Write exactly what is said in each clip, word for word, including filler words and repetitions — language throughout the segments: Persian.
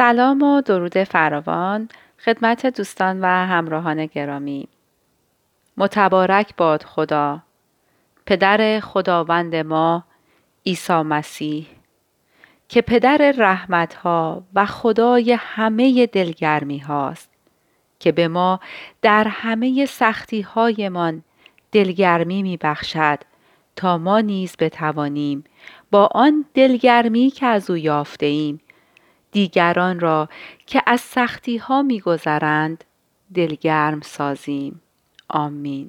سلام و درود فراوان خدمت دوستان و همراهان گرامی. متبارک باد خدا، پدر خداوند ما عیسی مسیح، که پدر رحمتها و خدای همه دلگرمی هاست، که به ما در همه سختی هایمان دلگرمی می بخشد تا ما نیز بتوانیم با آن دلگرمی که از او یافته ایم دیگران را که از سختی ها می گذرند دلگرم سازیم. آمین.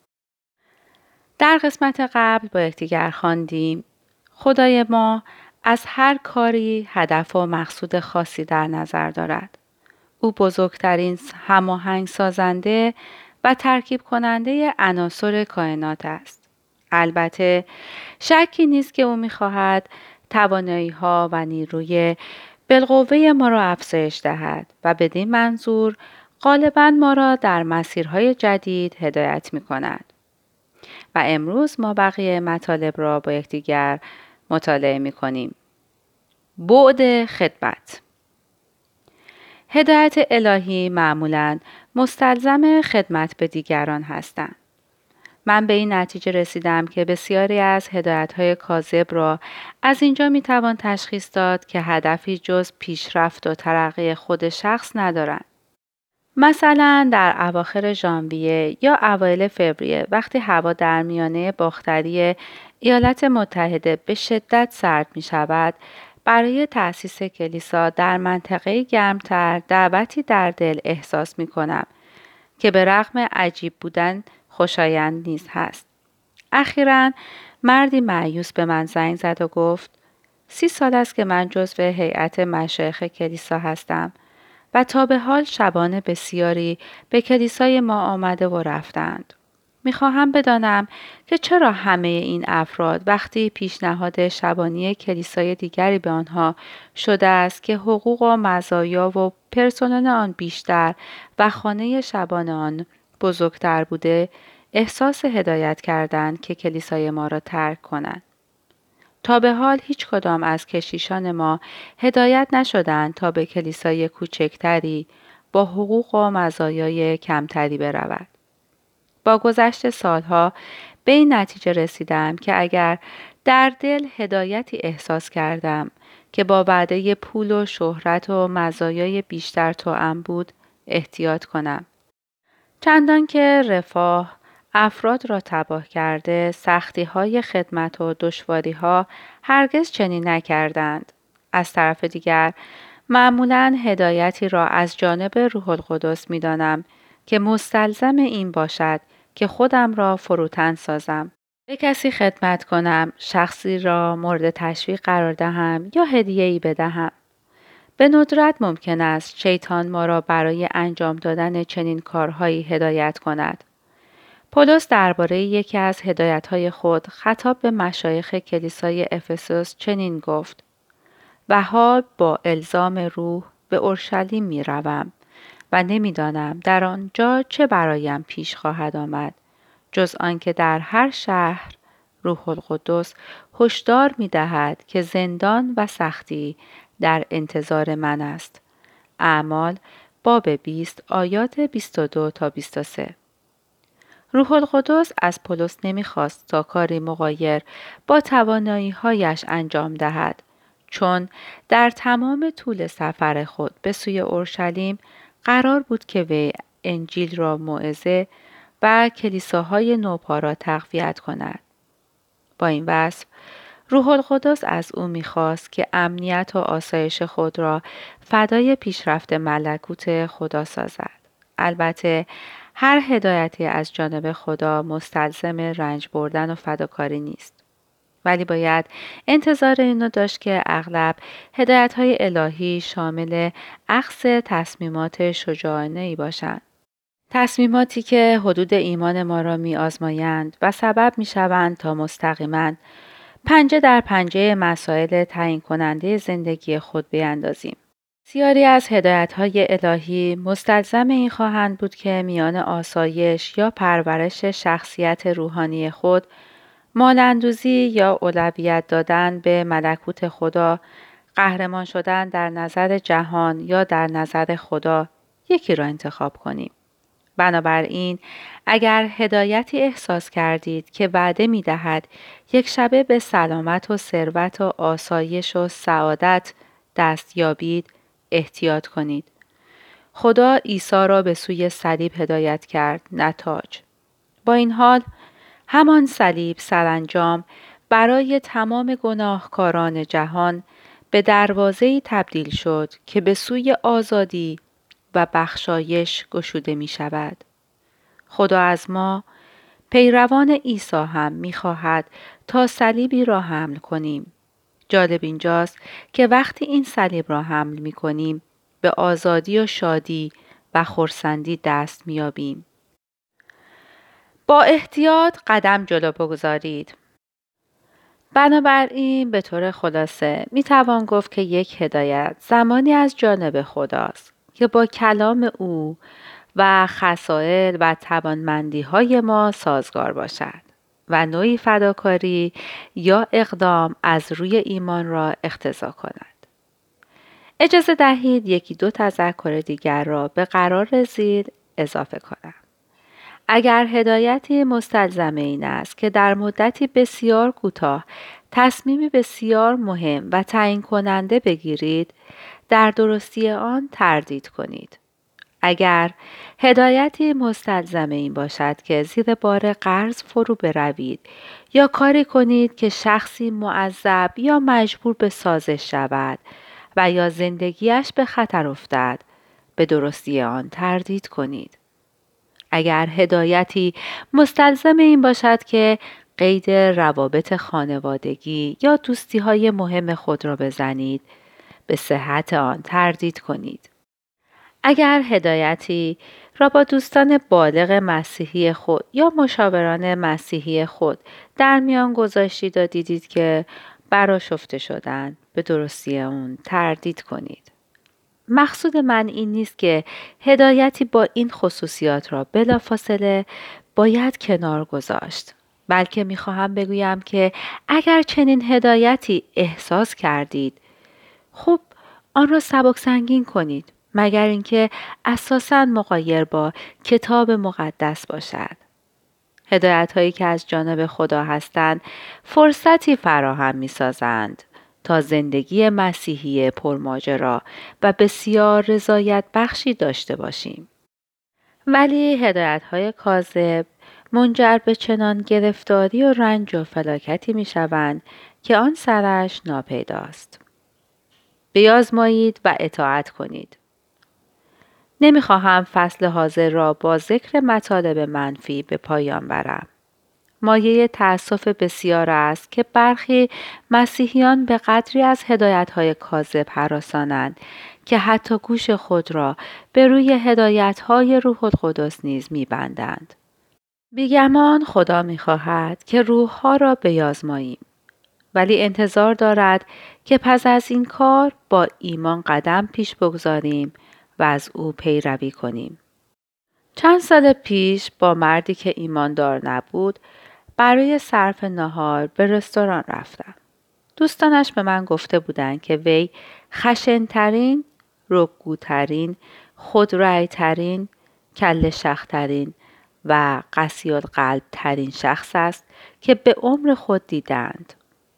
در قسمت قبل با یکدیگر خواندیم خدای ما از هر کاری هدف و مقصود خاصی در نظر دارد. او بزرگترین هماهنگ سازنده و ترکیب کننده عناصر کائنات است. البته شکی نیست که او می‌خواهد توانایی ها و نیروی بالقوه ما را افزایش دهد و بدین منظور غالباً ما را در مسیرهای جدید هدایت می کند. و امروز ما بقیه مطالب را با یکدیگر مطالعه می کنیم. بعد خدمت. هدایت الهی معمولاً مستلزم خدمت به دیگران هستند. من به این نتیجه رسیدم که بسیاری از هدایت‌های کاذب را از اینجا می‌توان تشخیص داد که هدفی جز پیشرفت و ترقی خود شخص ندارند. مثلا در اواخر ژانویه یا اوایل فوریه وقتی هوا در میانه باختری ایالات متحده به شدت سرد می‌شود، برای تأسیس کلیسا در منطقه گرمتر دعوتی در دل احساس می‌کنم که به رغم عجیب بودن خوشایند نیز هست. اخیراً مردی مایوس به من زنگ زد و گفت سی سال است که من جزو هیئت مشایخ کلیسا هستم و تا به حال شبان بسیاری به کلیسای ما آمده و رفتند. میخواهم بدانم که چرا همه این افراد وقتی پیشنهاد شبانی کلیسای دیگری به آنها شده است که حقوق و مزایا و پرسنل آن بیشتر و خانه شبان آن بزرگتر بوده، احساس هدایت کردند که کلیسای ما را ترک کنند. تا به حال هیچ کدام از کشیشان ما هدایت نشدند تا به کلیسای کوچکتری با حقوق و مزایای کمتری برود. با گذشت سالها به این نتیجه رسیدم که اگر در دل هدایتی احساس کردم که با وعده پول و شهرت و مزایای بیشتر توأم بود، احتیاط کنم. چندان که رفاه افراد را تباه کرده، سختی‌های خدمت و دشواری‌ها هرگز چنین نکردند. از طرف دیگر معمولاً هدایتی را از جانب روح القدس می‌دانم که مستلزم این باشد که خودم را فروتن سازم. به کسی خدمت کنم، شخصی را مورد تشویق قرار دهم یا هدیه‌ای بدهم. به ندرت ممکن است شیطان ما را برای انجام دادن چنین کارهایی هدایت کند. پولس درباره یکی از هدایت‌های خود خطاب به مشایخ کلیسای افسوس چنین گفت: و حال با الزام روح به اورشلیم می‌روم و نمی‌دانم در آنجا چه برایم پیش خواهد آمد، جز آنکه در هر شهر روح القدس هشدار می‌دهد که زندان و سختی در انتظار من است. اعمال باب بیست آیات بیست و دو تا بیست و سه. روح القدس از پولس نمیخواست تا کاری مغایر با توانایی‌هایش انجام دهد، چون در تمام طول سفر خود به سوی اورشلیم قرار بود که وی انجیل را موعظه و کلیساهای نوپا را تقویت کند. با این وصف روح القدس از او می‌خواست که امنیت و آسایش خود را فدای پیشرفت ملکوت خدا سازد. البته هر هدایتی از جانب خدا مستلزم رنج بردن و فداکاری نیست. ولی باید انتظار اینو داشت که اغلب هدایت‌های الهی شامل اخذ تصمیمات شجاعانه‌ای باشند. تصمیماتی که حدود ایمان ما را می‌آزمایند و سبب می‌شوند تا مستقیماً پنجه در پنجه مسائل تعیین کننده زندگی خود بیندازیم. بسیاری از هدایت‌های الهی مستلزم این خواهند بود که میان آسایش یا پرورش شخصیت روحانی خود، مال‌اندوزی یا اولویت دادن به ملکوت خدا قهرمان شدن در نظر جهان یا در نظر خدا یکی را انتخاب کنیم. بنابراین اگر هدایتی احساس کردید که وعده می دهد یک شبه به سلامت و ثروت و آسایش و سعادت دست یابید، احتیاط کنید. خدا عیسی را به سوی صلیب هدایت کرد، نه تاج. با این حال همان صلیب سرانجام برای تمام گناهکاران جهان به دروازه‌ای تبدیل شد که به سوی آزادی و بخشایش گشوده می شود. خدا از ما پیروان عیسی هم می خواهد تا صلیبی را حمل کنیم. جالب اینجاست که وقتی این صلیب را حمل می کنیم به آزادی و شادی و خرسندی دست می یابیم. با احتیاط قدم جلو بگذارید. بنابراین به طور خلاصه می توان گفت که یک هدایت زمانی از جانب خداست که با کلام او و خصائل و توانمندی های ما سازگار باشد و نوعی فداکاری یا اقدام از روی ایمان را اقتضا کند. اجازه دهید یکی دو تذکر دیگر را به قرار زیر اضافه کنم. اگر هدایتی مستلزم این است که در مدتی بسیار کوتاه تصمیمی بسیار مهم و تعیین کننده بگیرید، در درستی آن تردید کنید. اگر هدایتی مستلزم این باشد که زیر بار قرض فرو بروید یا کاری کنید که شخصی معذب یا مجبور به سازش شود و یا زندگیش به خطر افتد، به درستی آن تردید کنید. اگر هدایتی مستلزم این باشد که قید روابط خانوادگی یا دوستی‌های مهم خود را بزنید، به صحت آن تردید کنید. اگر هدایتی را با دوستان بالغ مسیحی خود یا مشاوران مسیحی خود در میان گذاشتید و دیدید که برآشفته شدند، به درستی آن تردید کنید. مقصود من این نیست که هدایتی با این خصوصیات را بلافاصله باید کنار گذاشت، بلکه میخواهم بگویم که اگر چنین هدایتی احساس کردید، خب آن را سبک سنگین کنید، مگر اینکه اساساً مغایر با کتاب مقدس باشد. هدایت هایی که از جانب خدا هستند فرصتی فراهم می سازند تا زندگی مسیحی پرماجرا و بسیار رضایت بخشی داشته باشیم. ولی هدایت های کاذب منجر به چنان گرفتاری و رنج و فلاکتی می شوند که آن سرش ناپیداست. بیازمایید و اطاعت کنید. نمیخواهم فصل حاضر را با ذکر مطالب منفی به پایان برم. مایه تأسف بسیار است که برخی مسیحیان به قدری از هدایت‌های کاذب هراسانند که حتی گوش خود را به روی هدایت‌های روح القدس نیز می‌بندند. بیگمان خدا می‌خواهد که روح‌ها را بیازماییم، ولی انتظار دارد که پس از این کار با ایمان قدم پیش بگذاریم و از او پیروی کنیم. چند سال پیش با مردی که ایماندار نبود برای صرف نهار به رستوران رفتم. دوستانش به من گفته بودند که وی خشن‌ترین، رکگوترین، خودرأی‌ترین، کله شخ‌ترین و قسی‌القلب ترین شخص است که به عمر خود دیدند.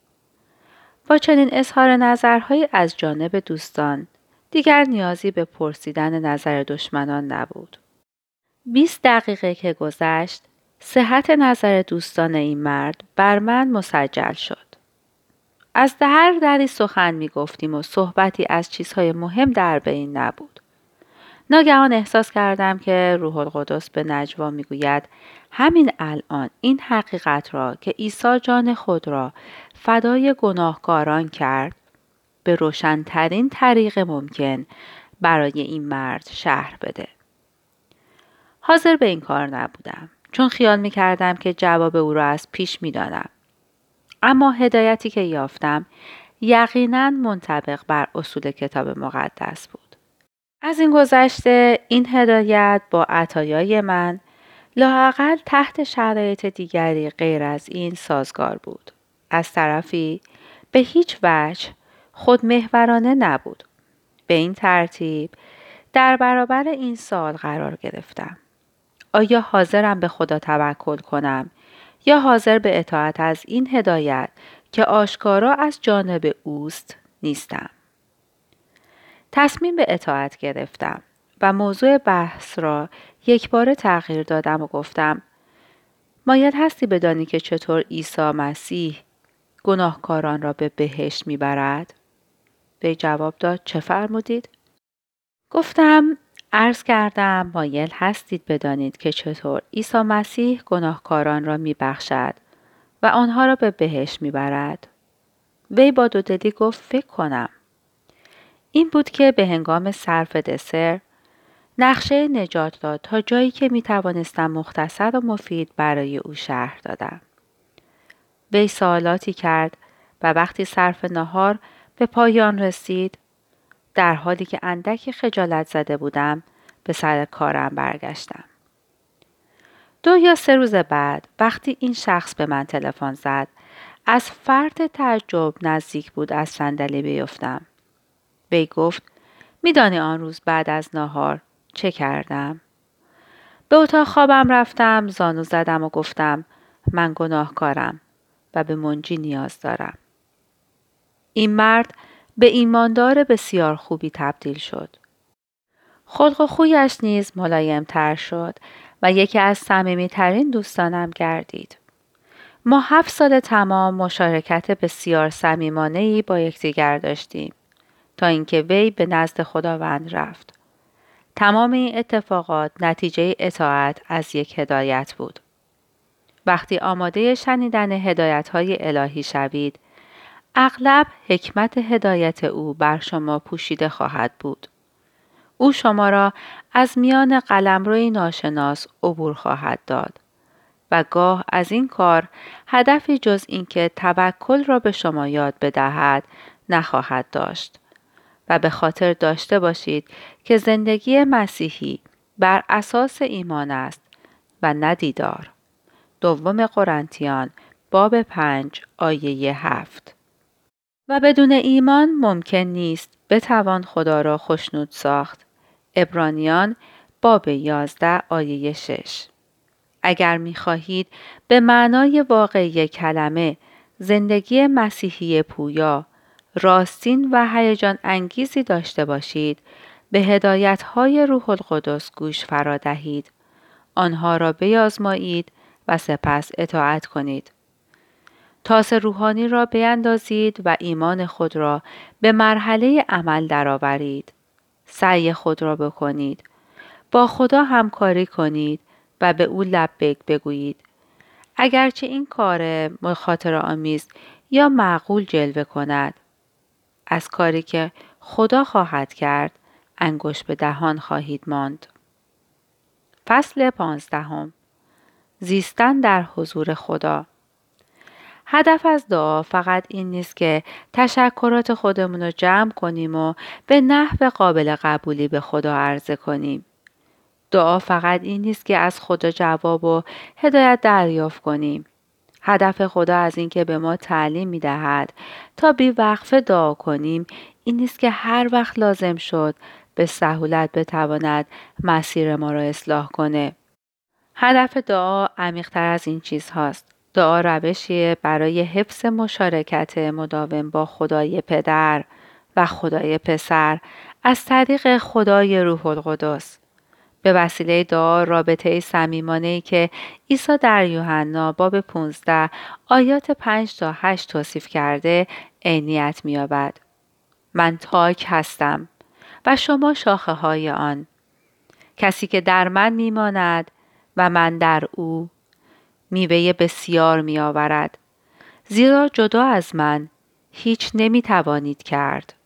با چنین اظهار نظرهایی از جانب دوستان دیگر نیازی به پرسیدن نظر دشمنان نبود. بیست دقیقه که گذشت، صحت نظر دوستان این مرد بر من مسجل شد. از هر دری سخن می گفتیم و صحبتی از چیزهای مهم در بین نبود. ناگهان احساس کردم که روح القدس به نجوا می گوید همین الان این حقیقت را که عیسی جان خود را فدای گناهکاران کرد به روشن‌ترین طریق ممکن برای این مرد شرح بده. حاضر به این کار نبودم چون خیال می کردم که جواب او را از پیش می دانم. اما هدایتی که یافتم یقیناً منطبق بر اصول کتاب مقدس بود. از این گذشته این هدایت با عطایای من لااقل تحت شرایط دیگری غیر از این سازگار بود. از طرفی به هیچ وجه خودمحورانه نبود. به این ترتیب در برابر این سوال قرار گرفتم: آیا حاضرم به خدا توکل کنم یا حاضر به اطاعت از این هدایت که آشکارا از جانب اوست نیستم؟ تصمیم به اطاعت گرفتم و موضوع بحث را یک بار تغییر دادم و گفتم: مایل هستی بدانی که چطور عیسی مسیح گناهکاران را به بهشت میبرد؟ به جواب داد: چه فرمودید؟ گفتم: عرض کردم مایل هستید بدانید که چطور عیسی مسیح گناهکاران را میبخشد و آنها را به بهشت میبرد. وی با دودلی گفت: فکر کنم. این بود که به هنگام صرف دسر نقشه نجات داد تا جایی که می توانستم مختصر و مفید برای او شرح دادم. وی سوالاتی کرد و وقتی صرف نهار به پایان رسید، در حالی که اندکی خجالت زده بودم به سر کارم برگشتم. دو یا سه روز بعد وقتی این شخص به من تلفن زد، از فرط تعجب نزدیک بود از صندلی بیفتم. وی گفت: میدانی آن روز بعد از نهار چه کردم؟ به اتاق خوابم رفتم، زانو زدم و گفتم: من گناهکارم و به منجی نیاز دارم. این مرد به ایماندار بسیار خوبی تبدیل شد. خلق و خویش نیز ملایم تر شد و یکی از صمیمی ترین دوستانم گردید. ما هفت سال تمام مشارکت بسیار صمیمانه‌ای با یکدیگر داشتیم تا اینکه وی به نزد خداوند رفت. تمام این اتفاقات نتیجه اطاعت از یک هدایت بود. وقتی آماده شنیدن هدایت‌های الهی شوید، اغلب حکمت هدایت او بر شما پوشیده خواهد بود. او شما را از میان قلمروی ناشناس عبور خواهد داد و گاه از این کار هدفی جز اینکه توکل را به شما یاد بدهد نخواهد داشت. و به خاطر داشته باشید که زندگی مسیحی بر اساس ایمان است و نه دیدار. دوم قرنتیان باب پنج آیه هفت. و بدون ایمان ممکن نیست بتوان خدا را خوشنود ساخت. عبرانیان باب یازده آیه شش. اگر می‌خواهید به معنای واقعی کلمه زندگی مسیحی پویا، راستین و هیجان انگیزی داشته باشید، به هدایت‌های روح القدس گوش فرا دهید. آنها را بیازمایید و سپس اطاعت کنید. تاس روحانی را بیندازید و ایمان خود را به مرحله عمل درآورید. سعی خود را بکنید. با خدا همکاری کنید و به او لبیک بگویید. اگرچه این کار مخاطره آمیز یا معقول جلوه کند، از کاری که خدا خواهد کرد انگشت به دهان خواهید ماند. فصل پانزدهم. زیستن در حضور خدا. هدف از دعا فقط این نیست که تشکرات خودمون رو جمع کنیم و به نحو قابل قبولی به خدا عرضه کنیم. دعا فقط این نیست که از خدا جواب و هدایت دریافت کنیم. هدف خدا از این که به ما تعلیم می دهد تا بی وقفه دعا کنیم این نیست که هر وقت لازم شد به سهولت بتواند مسیر ما را اصلاح کنه. هدف دعا عمیق‌تر از این چیز هاست. دعا روشی برای حفظ مشارکت مداوم با خدای پدر و خدای پسر از طریق خدای روح القدس. به وسیله دعا رابطه صمیمانه‌ای که عیسی در یوحنا باب پانزده آیات پنج تا هشت توصیف کرده عینیت می‌یابد. من تاک هستم و شما شاخه های آن. کسی که در من میماند و من در او میوه بسیار میآورد، زیرا جدا از من هیچ نمیتوانید کرد.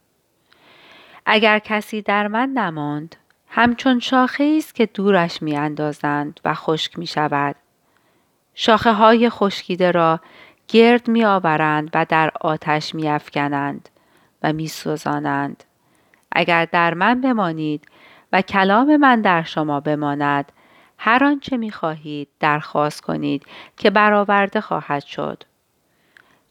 اگر کسی در من نماند، همچون شاخه است که دورش میاندازند و خشک میشود. شاخه های خشکیده را گرد میآورند و در آتش میافکنند و میسوزانند. اگر در من بمانید و کلام من در شما بماند، هر آنچه می‌خواهید درخواست کنید که برآورده خواهد شد.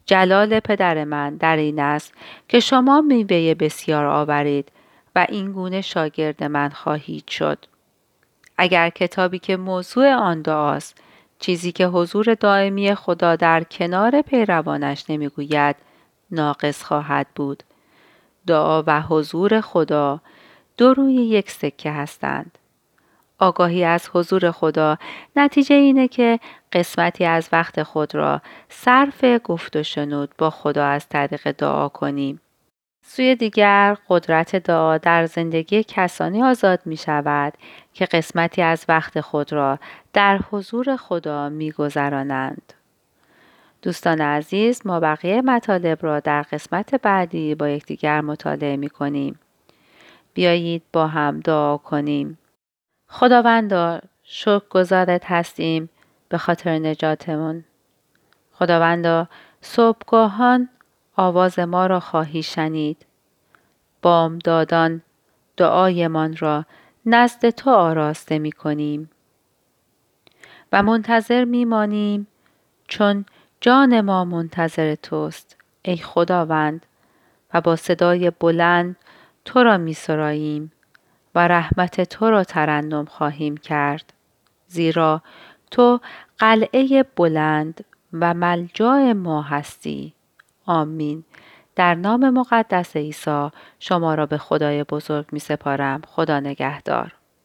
جلال پدر من در این است که شما میوه بسیار آورید و این گونه شاگرد من خواهید شد. اگر کتابی که موضوع آن دعاست، چیزی که حضور دائمی خدا در کنار پیروانش نمیگوید، ناقص خواهد بود. دعا و حضور خدا دو روی یک سکه هستند. آگاهی از حضور خدا نتیجه اینه که قسمتی از وقت خود را صرف گفت و شنود با خدا از طریق دعا کنیم. سوی دیگر قدرت دعا در زندگی کسانی آزاد می شود که قسمتی از وقت خود را در حضور خدا می گذرانند. دوستان عزیز، ما بقیه مطالب را در قسمت بعدی با یکدیگر مطالعه می کنیم. بیایید با هم دعا کنیم. خداوندا، شکرگزارت هستیم به خاطر نجاتمون. خداوندا، صبحگاهان آواز ما را خواهی شنید. بامدادان دعایمان را نزد تو آراسته می کنیم و منتظر می مانیم، چون جان ما منتظر توست ای خداوند، و با صدای بلند تو را می سراییم و رحمت تو را ترنم خواهیم کرد، زیرا تو قلعه بلند و ملجا ما هستی. آمین. در نام مقدس عیسی شما را به خدای بزرگ می سپارم. خدا نگهدار.